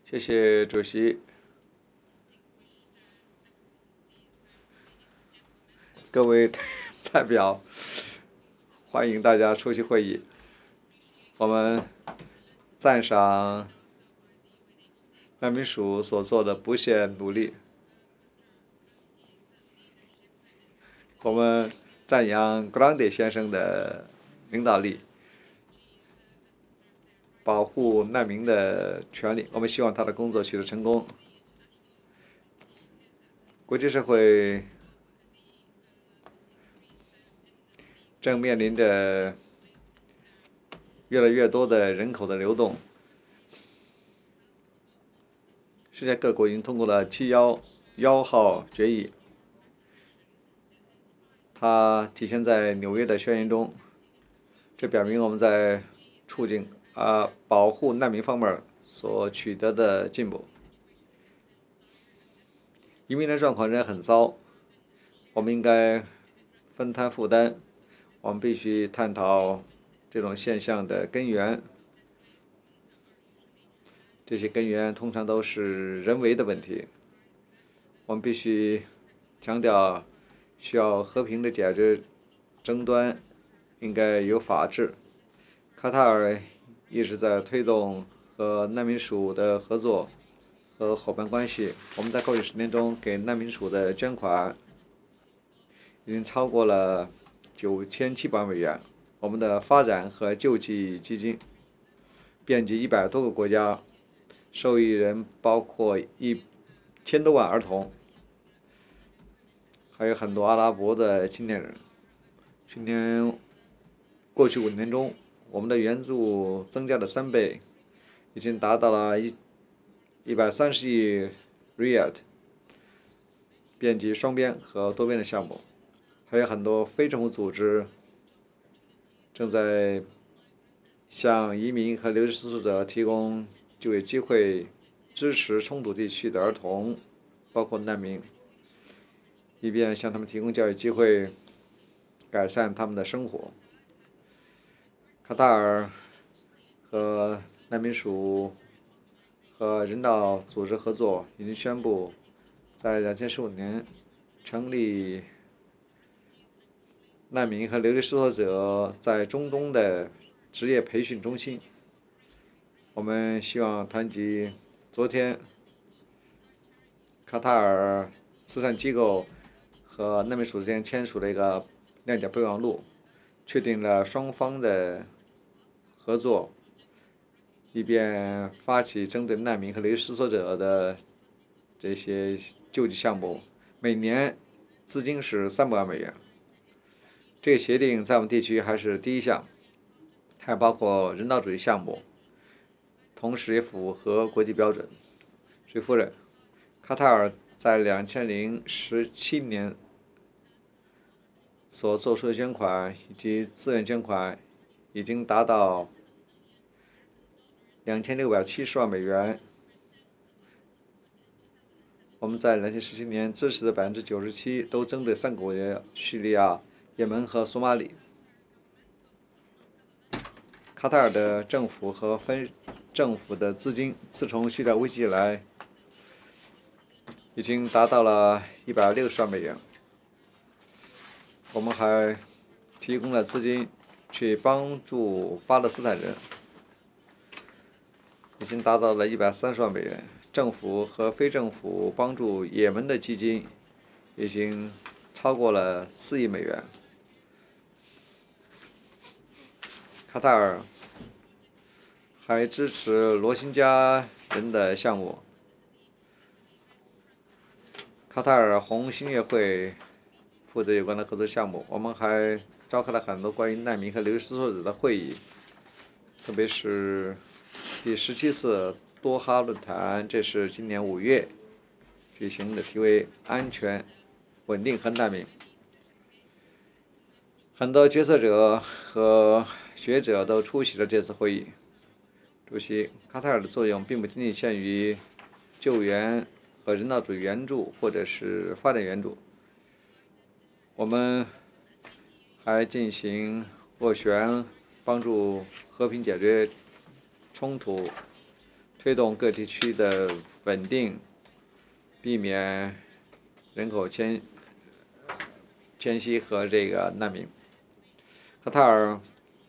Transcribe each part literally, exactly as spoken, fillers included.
谢谢主席，各位代表，欢迎大家出席会议。我们赞赏难民署所做的不懈努力，我们赞扬格朗迪先生的领导力，保护难民的权利。我们希望他的工作取得成功。国际社会正面临着越来越多的人口的流动。世界各国已经通过了七幺幺号决议，它体现在纽约的宣言中。这表明我们在促进啊保护难民方面所取得的进步。移民的状况仍然很糟，我们应该分摊负担。我们必须探讨这种现象的根源。这些根源通常都是人为的问题。我们必须强调，需要和平的解决争端，应该有法治。卡塔尔一直在推动和难民署的合作和伙伴关系。我们在过去十年中给难民署的捐款已经超过了九千七百万美元。我们的发展和救济基金遍及一百多个国家，受益人包括一千多万儿童，还有很多阿拉伯的青年人。去年过去五年中，我们的援助增加了三倍，已经达到了一一百三十亿 riad， 遍及双边和多边的项目。还有很多非政府组织正在向移民和流失者提供就业机会，支持冲突地区的儿童，包括难民，以便向他们提供教育机会，改善他们的生活。卡塔尔和难民署和人道组织合作已经宣布，在两千十五年成立难民和流离失所者在中东的职业培训中心。我们希望谈及昨天卡塔尔慈善机构和难民署之间签署了一个谅解备忘录，确定了双方的合作，以便发起针对难民和流离失所者的这些救济项目，每年资金是三百万美元。这个协定在我们地区还是第一项，还包括人道主义项目，同时也符合国际标准。水夫人，卡塔尔在两千零十七年所做出的捐款以及自愿捐款已经达到两千六百七十万美元。我们在两千十七年支持的百分之九十七都针对三个国家：叙利亚、也门和索马里。卡塔尔的政府和分政府的资金，自从叙利亚危机以来，已经达到了一百六十万美元。我们还提供了资金去帮助巴勒斯坦人，已经达到了一百三十万美元。政府和非政府帮助也门的基金已经超过了四亿美元。卡塔尔还支持罗兴家人的项目。卡塔尔红新月会负责有关的合作项目。我们还召开了很多关于难民和流失失所者的会议，特别是第十七次多哈论坛，这是今年五月举行的，题为“安全、稳定和难民”。很多决策者和学者都出席了这次会议。主席，卡塔尔的作用并不仅仅限于救援和人道主义援助或者是发展援助，我们还进行斡旋，帮助和平解决冲突， 推动各地区的稳定，避免人口迁迁徙和这个难民。卡塔尔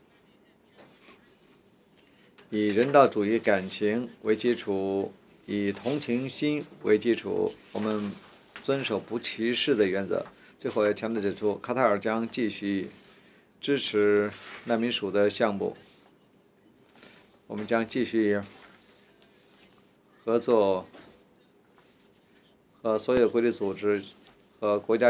以人道主义感情为基础，以同情心为基础，我们遵守不歧视的原则。最后要强调指出，卡塔尔将继续支持难民署的项目，我们将继续合作和所有国际组织和国家